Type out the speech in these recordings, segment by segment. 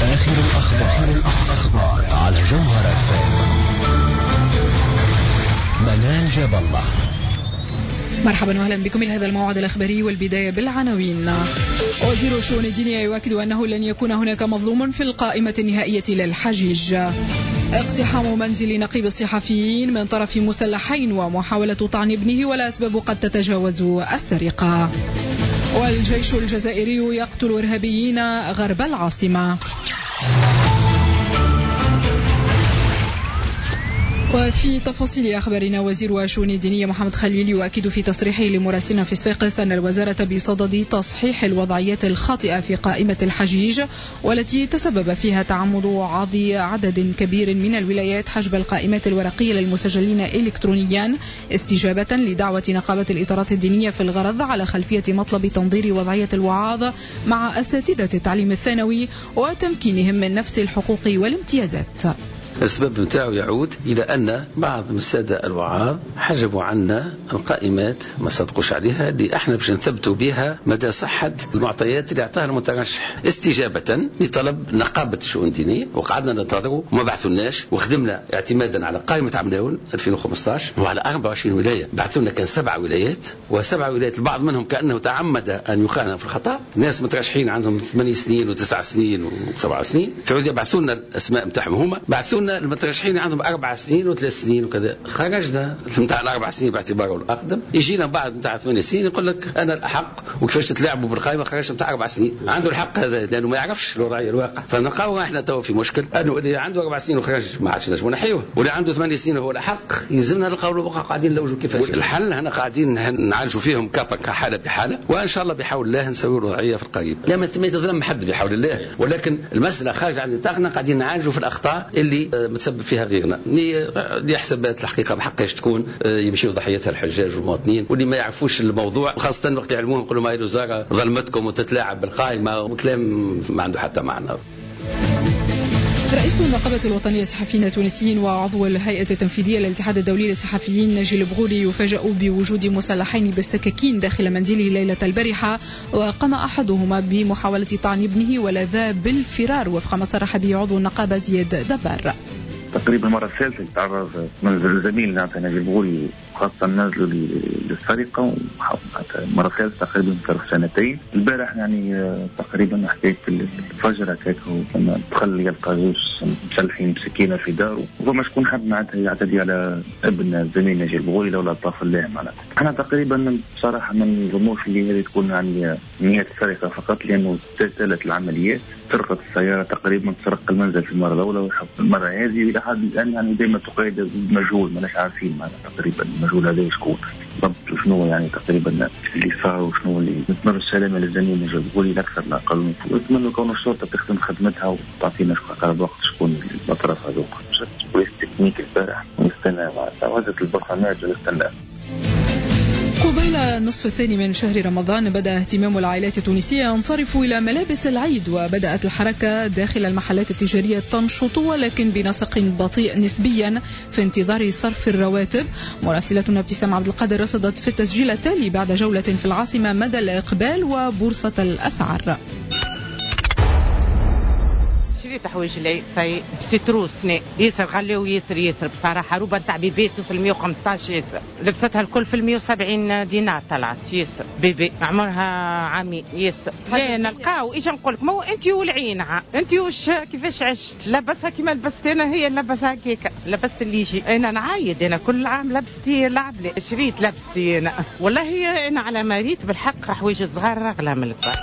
آخر الأخبار على جوهر FM. منال جاب الله. مرحبا واهلا بكم الى هذا الموعد الاخباري، والبدايه بالعناوين. وزير الشؤون الدينيه يؤكد انه لن يكون هناك مظلوم في القائمه النهائيه للحجيج. اقتحام منزل نقيب الصحفيين من طرف مسلحين ومحاوله طعن ابنه والاسباب قد تتجاوز السرقه. والجيش الجزائري يقتل ارهابيين غرب العاصمه. وفي تفاصيل أخبارنا، وزير الشؤون الدينية محمد خليل يؤكد في تصريحه لمراسلنا في صفاقس أن الوزارة بصدد تصحيح الوضعيات الخاطئة في قائمة الحجيج، والتي تسبب فيها تعمد عدد كبير من الولايات حجب القائمات الورقية للمسجلين إلكترونيا، استجابة لدعوة نقابة الإطارات الدينية في الغرض على خلفية مطلب تنظير وضعية الوعاظ مع أساتذة التعليم الثانوي وتمكينهم من نفس الحقوق والامتيازات. السبب نتاعو يعود إلى أن بعض من السادة الوعاظ حجبوا عنا القائمات، ما صدقوش عليها، اللي احنا باش نثبتوا بها مدى صحة المعطيات اللي اعطاها المترشح، استجابة لطلب نقابة الشؤون الدينية. وقعدنا ننتظروا وما بعثوناش، وخدمنا اعتمادا على قائمة عملاون 2015 وعلى 24 ولاية. بعثونا كان 7 ولايات، و7 ولايات البعض منهم كأنه تعمد أن يخالف في الخطأ. ناس مترشحين عندهم 8 سنين و9 سنين و7 سنين، فعودي بعثونا الأسماء متاعهم هما، بعثونا المترشحين عندهم 4 سنين و3 سنين وكذا. خرجنا نتاع ال4 سنين باعتباره الأقدم، يجينا بعد نتاع 8 سنين يقول لك أنا الأحق، وكيفاش تتلاعبوا بالقائمة خرجت نتاع 4 سنين. عنده الحق هذا لأنه ما يعرفش الوضعية الواقع. فنلقاو احنا تو في مشكل أنه اللي عنده 4 سنين وخرج ما عادش نجموا نحيوه، واللي عنده 8 سنين هو الأحق يلزمنا نلقاو له بقى قاعدين نلوجوا كيفاش. الحل هنا قاعدين نعالجوا فيهم كحالة بحالة، وإن شاء الله بحول الله نسوي الوضعية في القريب. لا ما تظلم حد بحول الله، ولكن المسألة خارج عن نطاقنا، قاعدين نعالجوا في الأخطاء اللي متسبب فيها غيرنا. اللي يحسب الحقيقة بحقاش تكون يمشيوا ضحيتها الحجاج والمواطنين، واللي ما يعرفوش الموضوع، وخاصة وقت يعلموهم يقولوا ما الوزارة ظلمتكم وتتلاعب بالقائمة، وكلام ما عنده حتى معنى. رئيس النقابة الوطنية للصحفيين التونسيين وعضو الهيئة التنفيذية للاتحاد الدولي للصحفيين ناجي البغوري يفاجأ بوجود مسلحين بالسكاكين داخل منزله ليلة البارحة، وقام أحدهما بمحاولة طعن ابنه ولذا بالفرار، وفق ما صرح به عضو النقابة زياد دبار. تقريبا المرة الثالثة تعرض منزل زميلنا ناجي البغوري خاصة نازلوا للسرقة، مرة ثالثة تقريبا في 2 سنين. البارح يعني تقريبا حكاية الفجر هكاك، لما دخل يلقى 2 مسلحين بسكينة في داره، وما شكون حد معناتها يعتدي على ابن الزميل ناجي البغوري لولا طاف الله معناتها. احنا تقريبا بصراحة ما نظنوش اللي هذه تكون يعني نية السرقة فقط، لأنه تسلسلت العمليات. سرقت السيارة تقريبا، سرق المنزل في المرة الأولى، المرة هذه إلى حد الآن يعني دائما تقيد المجهول، ما ناش عارفين معناتها تقريبا المجهول هذا شكون بالضبط، وشنو يعني تقريبا اللي صار، وشنو اللي نتمنى السلامة للزميل ناجي البغوري الأكثر لا أقل، ونتمنى كون الشرطة تخدم خدمتها وتعطينا أقرب وقت شكون الأطراف هذوك. بوليس تكنيك البارح ونستنى معناتها وزت البرهانات ونستنى. قبيل النصف الثاني من شهر رمضان بدأ اهتمام العائلات التونسية ينصرف إلى ملابس العيد، وبدأت الحركة داخل المحلات التجارية تنشط، ولكن بنسق بطيء نسبيا في انتظار صرف الرواتب. مراسلتنا ابتسام عبد القادر رصدت في التسجيل التالي بعد جولة في العاصمة مدى الإقبال وبورصة الأسعار. تحويج لي سي ستروسني ياسر غليو ياسر بصراحه، روبا تاع بيبي تصل 115 ياسر، لبستها الكل في 170 دينار طلعت ياسر، بيبي عمرها عامي ياسر. لا نلقاو ايش نقول لك، مو انت والعينها انت وش كيفاش عشت، لبسها كيما لبست انا، هي لبسها كيكا، لبست اللي يجي. انا نعايد، انا كل عام لبستي لعب لي شريت لبستي انا، والله هي انا على مريت بالحق حوايج الصغار اغلى من الكبار.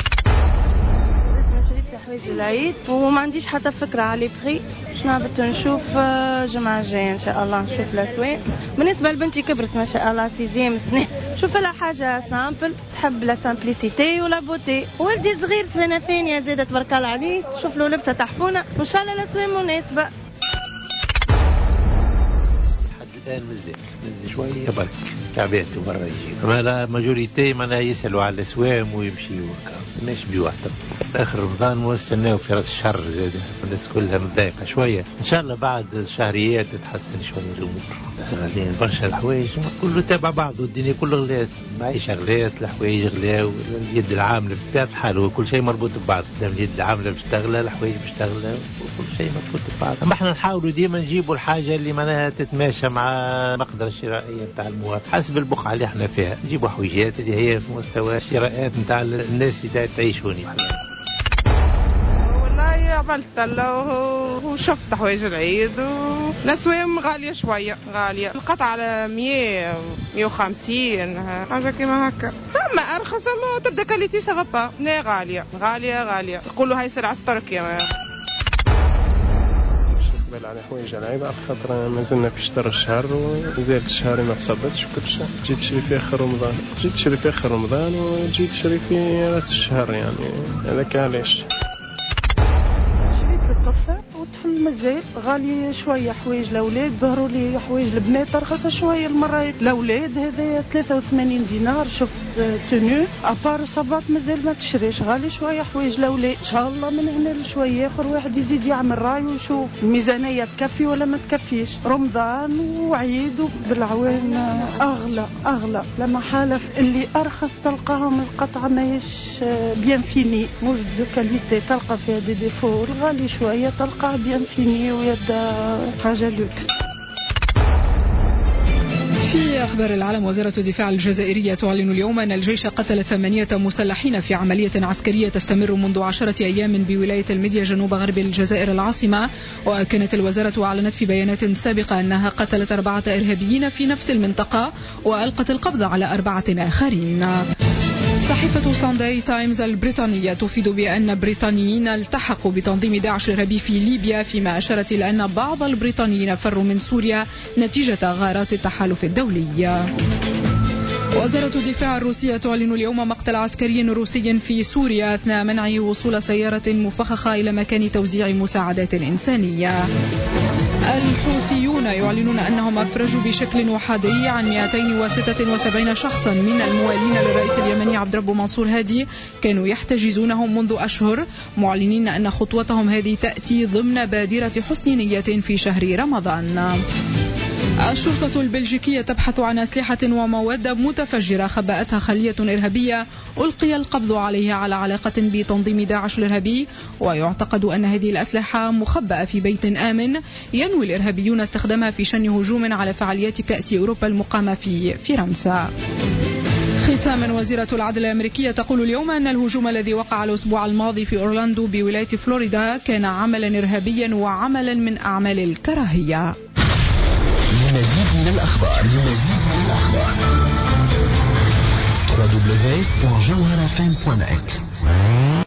حوايج العيد وما عنديش حتى فكرة على بخي، نهبط نشوف جمعة الجاية إن شاء الله، نشوف الأسواق. بالنسبة لبنتي كبرت ما شاء الله 6 سنة، شوف لها حاجة سامبل، تحب لا سامبليسيتي ولا بوتي. ولدي صغير 2 سنة زادة تبارك الله عليه، شوف له لبسة تحفونة، وإن شاء الله الأسواق مناسبة. مزي شوية برك تعبيته مرة يجي ما لا ماجوريتي ما يسألوا على الأسوام ويمشيوا مش بيوحدهم آخر رمضان واستناوا في رأس الشهر زاد الناس كلها متضايقة شوية إن شاء الله بعد الشهريات تتحسن شوية الأمور غاليين برشا الحوايج كله تابع بعضه الدنيا كله غلات معيشة غلات الحوايج غلاو اليد العاملة بتاعت وكل شيء مربوط ببعض دام اليد العاملة بتشتغل الحوايج بتشتغل وكل شيء مربوط ببعض أما احنا نحاولوا ديما نجيبوا الحاجة اللي معناها تتماشى مع مقدرة الشرائية بتاع المواطن حسب البقعة اللي احنا فيها نجيبوا حويجات اللي هي في مستوى الشراءات بتاع الناس اللي تعيشوني والله عملت وشفت حوايج العيد والأسوام غالية شوية غالية القطعة على 100 150 حاجة كما هكا أما أرخص ما تبدأ كاليتي سافا با غالية يقولوا هاي سلعة تركيا على حوايج العيب على خاطر مازلنا في شهر الشهر وزاد الشهر ما تصدتش كل شيء جيت تشري في آخر رمضان وجيت تشري في راس الشهر يعني هذاك علاش شريت الطفل وطفل مازال غالي شوية حوايج الأولاد ظهروا لي حوايج البنات أرخص شوية المرات الأولاد هذا 83 دينار شوف تنو أبار صباط مازال ما تشريش غالي شوية حوايج الأولاد إن شاء الله من هنا لشوية آخر واحد يزيد يعمل راي ويشوف الميزانية تكفي ولا ما تكفيش رمضان وعيد بالعوام أغلى لما حالف اللي أرخص تلقاهم القطعة ماهيش بيان فيني مش دو كاليتي تلقى فيها دي ديفو الغالي شوية تلقى بيان فيني ويدا حاجة لوكس. في أخبار العالم وزارة الدفاع الجزائرية تعلن اليوم أن الجيش قتل 8 مسلحين في عملية عسكرية تستمر منذ 10 أيام بولاية الميديا جنوب غرب الجزائر العاصمة. وكانت الوزارة أعلنت في بيانات سابقة أنها قتلت 4 إرهابيين في نفس المنطقة وألقت القبض على 4 آخرين. صحيفة سانداي تايمز البريطانية تفيد بأن بريطانيين التحقوا بتنظيم داعش الإرهابي في ليبيا فيما أشارت إلى أن بعض البريطانيين فروا من سوريا نتيجة غارات التحالف الدولي. وزارة الدفاع الروسية تعلن اليوم مقتل عسكري روسي في سوريا أثناء منعه وصول سيارة مفخخة إلى مكان توزيع مساعدات إنسانية. الحوثيون يعلنون أنهم أفرجوا بشكل أحادي عن 276 شخصا من الموالين للرئيس اليمني عبد الرب منصور هادي كانوا يحتجزونهم منذ أشهر معلنين أن خطوتهم هذه تأتي ضمن بادرة حسن نية في شهر رمضان. الشرطة البلجيكية تبحث عن أسلحة ومواد متفجرة خبأتها خلية إرهابية ألقي القبض عليها على علاقة بتنظيم داعش الإرهابي ويعتقد أن هذه الأسلحة مخبأة في بيت آمن ينوي الإرهابيون استخدامها في شن هجوم على فعاليات كأس أوروبا المقامة في فرنسا. ختاما وزيرة العدل الأمريكية تقول اليوم أن الهجوم الذي وقع الأسبوع الماضي في أورلاندو بولاية فلوريدا كان عملا إرهابيا وعملا من أعمال الكراهية. لمزيد من الأخبار www.jawharafm.net